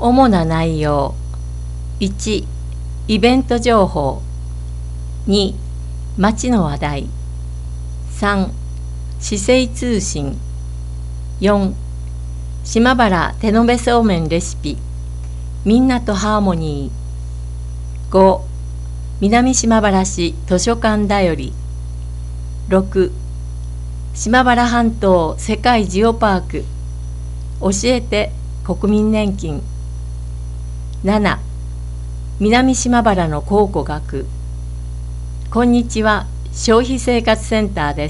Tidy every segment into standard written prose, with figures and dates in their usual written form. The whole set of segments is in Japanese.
主な内容。1、イベント情報。2、街の話題。3、市政通信。4、島原手延べそうめんレシピ。みんなとハーモニー。5、南島原市図書館だより。6、島原半島世界ジオパーク。教えて国民年金。7、南島原の考古学。こんにちは、消費生活センターです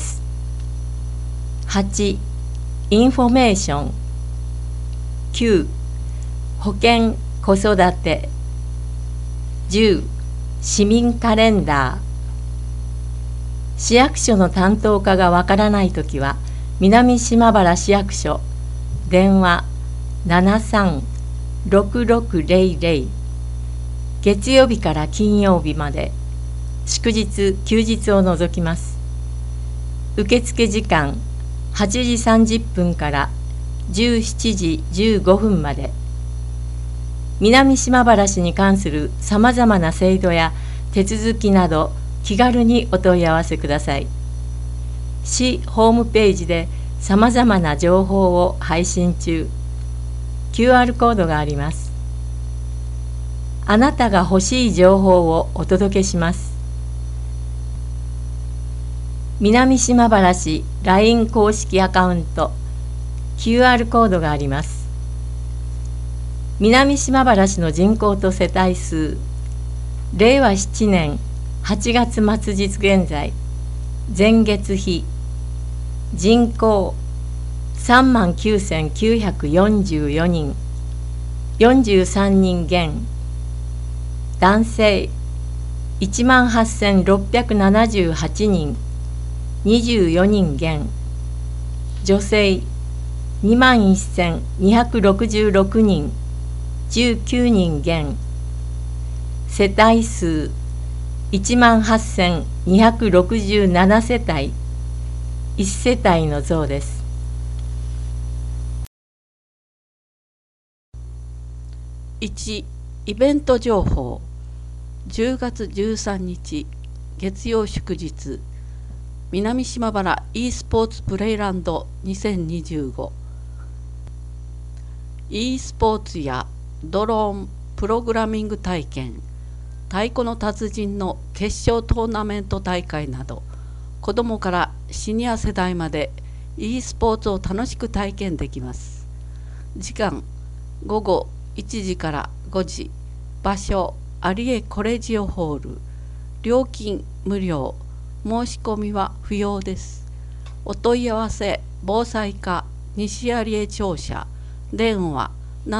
。8、インフォメーション。9、保健・子育て。10、市民カレンダー。市役所の担当課がわからないときは、南島原市役所、電話73-6600、月曜日から金曜日まで、祝日・休日を除きます。受付時間8時30分から17時15分まで。南島原市に関するさまざまな制度や手続きなど気軽にお問い合わせください。市ホームページでさまざまな情報を配信中。QR コードがあります。あなたが欲しい情報をお届けします。南島原市 LINE 公式アカウント QR コードがあります。南島原市の人口と世帯数、令和7年8月末日現在、前月比、人口39,944人、43人減、男性18,678人、24人減、女性21,266人、19人減、世帯数18,267世帯、1世帯の増です。 1、イベント情報。10月13日月曜祝日、南島原 e スポーツプレイランド2025。 e スポーツやドローンプログラミング体験、太鼓の達人の決勝トーナメント大会など、子どもからシニア世代まで e スポーツを楽しく体験できます。時間午後1時から5時。場所有江コレジオホール。料金無料。申し込みは不要です。お問い合わせ防災課西有江庁舎、電話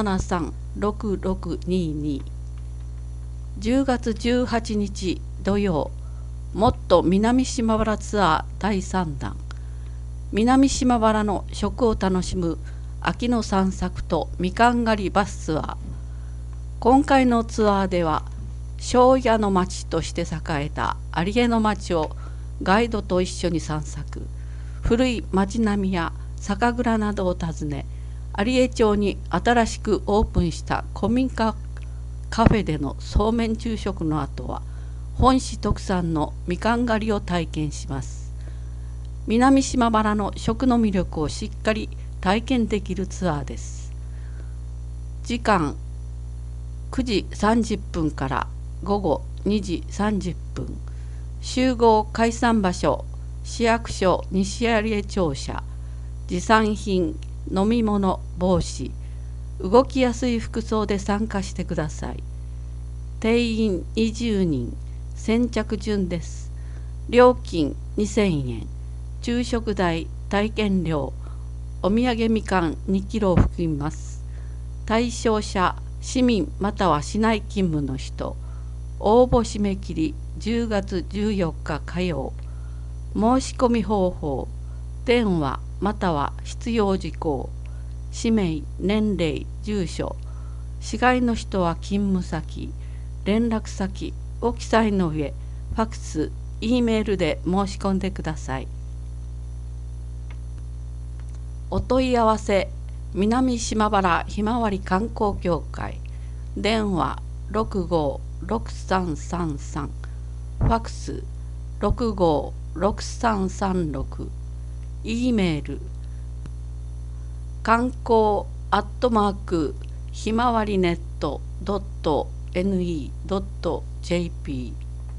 73-6622。10月18日土曜、もっと南島原ツアー第3弾。南島原の食を楽しむ秋の散策とみかん狩りバスツアー。今回のツアーでは、庄屋の町として栄えた有江の町をガイドと一緒に散策。古い町並みや酒蔵などを訪ね、有江町に新しくオープンした古民家カフェでのそうめん昼食の後は、本市特産のみかん狩りを体験します。南島原の食の魅力をしっかり体験できるツアーです。時間9時30分から午後2時30分。集合解散場所市役所西有江庁舎。持参品、飲み物、帽子。動きやすい服装で参加してください。定員20人、先着順です。料金2000円。昼食代、体験料、お土産みかん2キロを含みます。対象者、市民または市内勤務の人。応募締め切り10月14日火曜。申し込み方法、電話または必要事項、氏名、年齢、住所、市外の人は勤務先、連絡先を記載の上、ファクス、E メールで申し込んでください。お問い合わせ、南島原ひまわり観光協会電話656333、ファクス656336、E メール観光ひまわりネット .ne.jp。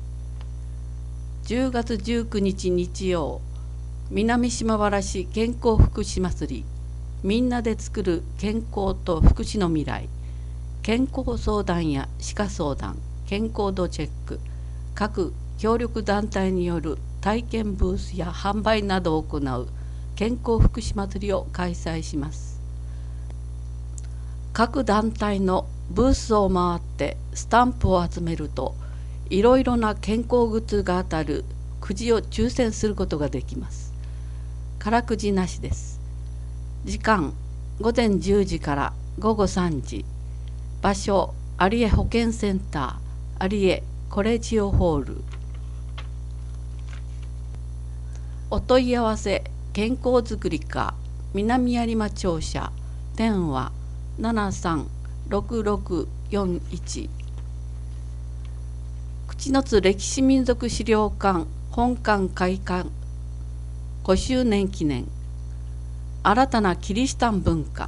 10月19日日曜、南島原市健康福祉祭り、みんなで作る健康と福祉の未来、健康相談や歯科相談、健康度チェック、各協力団体による体験ブースや販売などを行う健康福祉祭りを開催します。各団体のブースを回ってスタンプを集めると、いろいろな健康グッズが当たるくじを抽選することができます。空くじなしです。時間午前10時から午後3時。場所有江保健センター有江コレジオホール。お問い合わせ健康づくり課南有馬庁舎、電話736641。口の津歴史民族資料館本館開館5周年記念、新たなキリシタン文化。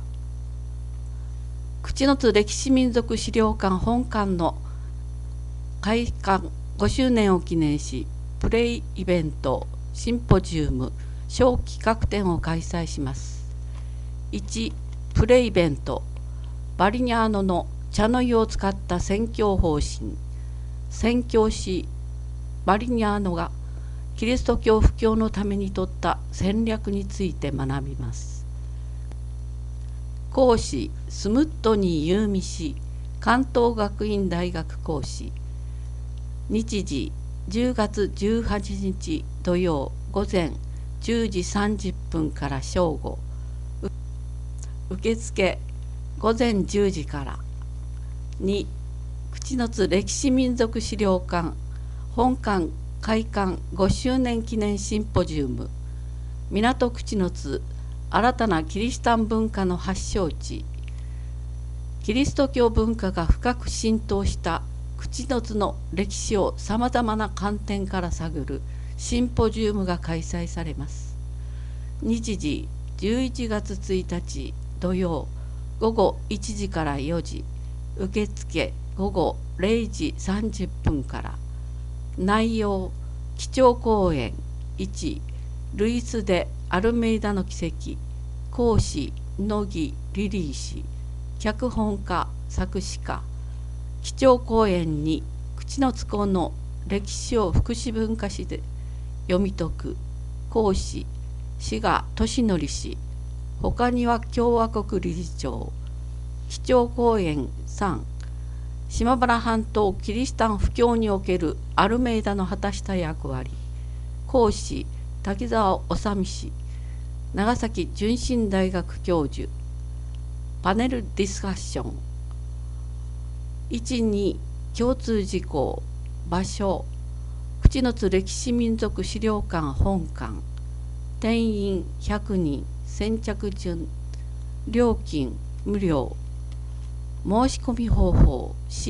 口の津歴史民族資料館本館の開館5周年を記念し、プレイイベント、シンポジウム、小企画展を開催します。1、プレイイベント、バリニャーノの茶の湯を使った宣教方針。宣教師バリニャーノがキリスト教布教のために取った戦略について学びます。講師スムットニー・ユーミ氏、関東学院大学講師。日時10月18日土曜午前10時30分から正午。受付午前10時から。2、口の津歴史民族資料館本館開館5周年記念シンポジウム、港口の津新たなキリシタン文化の発祥地。キリスト教文化が深く浸透した口の津の歴史をさまざまな観点から探るシンポジウムが開催されます。日時11月1日土曜午後1時から4時。受付午後0時30分から。内容基調講演1、ルイス・デ・アルメイダの奇跡。講師乃木リリー氏。脚本家作詞家。基調講演2、口の津港の歴史を福祉文化史で読み解く。講師志賀俊則氏。他には共和国理事長。基調講演3、島原半島キリシタン布教におけるアルメイダの果たした役割。講師滝沢治美氏。長崎純真大学教授。パネルディスカッション。1、2、共通事項。場所口の津歴史民族資料館本館。定員100人。先着順。料金無料。申し込み方法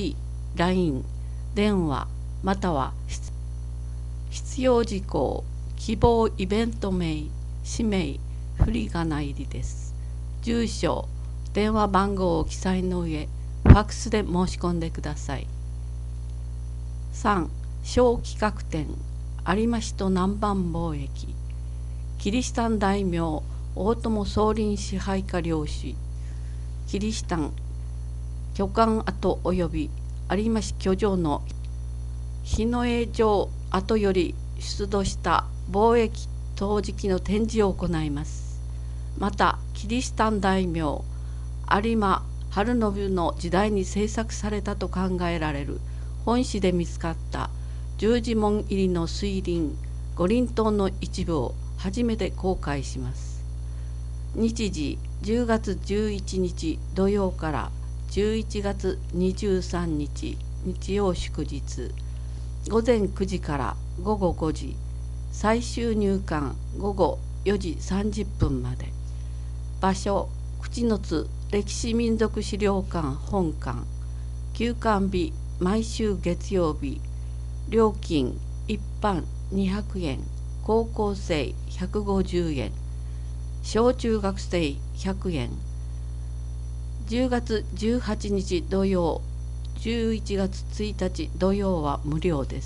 C、LINE、電話または必要事項、希望イベント名、氏名、振り仮名入りです。住所、電話番号を記載の上、ファックスで申し込んでください。3、小企画展、有馬市と南蛮貿易。キリシタン大名、大友宗麟支配下領主。キリシタン巨漢跡及び有馬市居城の日の江城跡より出土した貿易陶磁器の展示を行います。またキリシタン大名有馬晴信の時代に制作されたと考えられる本紙で見つかった十字文入りの水輪五輪塔の一部を初めて公開します。日時10月11日土曜から11月23日日曜祝日。午前9時から午後5時。最終入館午後4時30分まで。場所口の津歴史民族資料館本館。 休館日毎週月曜日。料金一般200円、高校生150円、小中学生100円。10月18日土曜、11月1日土曜は無料です。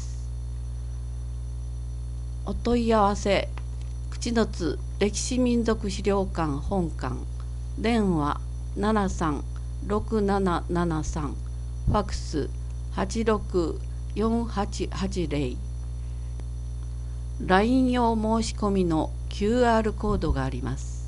お問い合わせ、口の津歴史民族資料館本館、電話736773、ファクス864880、LINE 用申し込みの QR コードがあります。